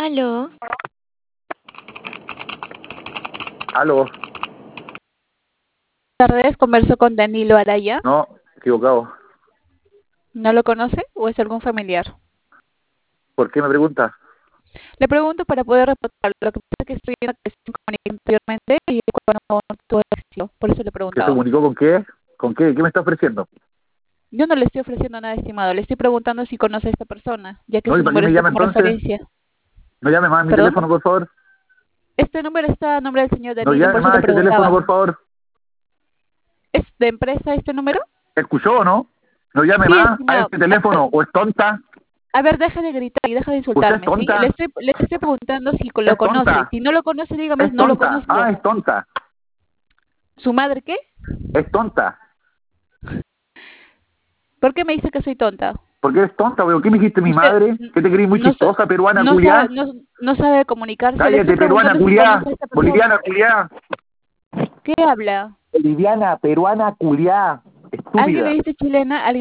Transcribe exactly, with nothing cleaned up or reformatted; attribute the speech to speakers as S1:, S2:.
S1: Aló.
S2: Aló.
S3: Buenas tardes, converso con Danilo Araya.
S2: No, equivocado.
S3: ¿No lo conoce o es algún familiar?
S2: ¿Por qué me pregunta?
S3: Le pregunto para poder reportar. Lo que pasa es que estoy viendo que se comunicó anteriormente y cuando no tuvo éxito. Por eso le
S2: ¿Que se
S3: preguntaba.
S2: comunicó con qué? ¿Con qué? ¿Qué me está ofreciendo?
S3: Yo no le estoy ofreciendo nada, estimado. Le estoy preguntando si conoce a esta persona, ya que
S2: No, ¿y
S3: su
S2: para qué
S3: número
S2: me
S3: está
S2: llama
S3: como
S2: entonces?
S3: referencia.
S2: No llame más a mi
S3: ¿Perdón?
S2: teléfono, por favor.
S3: Este número está a nombre del señor
S2: No
S3: Danilo,
S2: llame
S3: por eso
S2: más
S3: le
S2: a ese teléfono,
S3: preguntaba.
S2: por favor.
S3: ¿Es de empresa este número?
S2: ¿Escuchó o no? No llame
S3: Sí,
S2: más a
S3: estimado.
S2: este teléfono. ¿O es tonta?
S3: A ver, deje de gritar y deja de
S2: ¿Usted es
S3: insultarme, ¿sí?
S2: tonta?
S3: Le estoy, le estoy preguntando si lo
S2: ¿Es
S3: conoce.
S2: tonta?
S3: Si no lo conoce, dígame,
S2: ¿Es
S3: no lo
S2: tonta? Ah,
S3: conozco.
S2: es tonta.
S3: ¿Su madre qué?
S2: Es tonta.
S3: ¿Por qué me dice que soy tonta?
S2: ¿Por qué es tonta, weón? ¿Qué me dijiste mi
S3: Usted
S2: madre? ¿Qué te creí muy
S3: no, sa-
S2: chistosa, peruana,
S3: no
S2: culiá?
S3: sabe, no, no sabe comunicarse. Le estoy
S2: Cállate, peruana,
S3: preguntando si
S2: culiá.
S3: conoce a esta persona.
S2: Boliviana, culiá.
S3: ¿Qué habla?
S2: Boliviana, peruana, culiá.
S3: ¿Alguien
S2: Estúpida.
S3: le dice chilena? ¿Alguien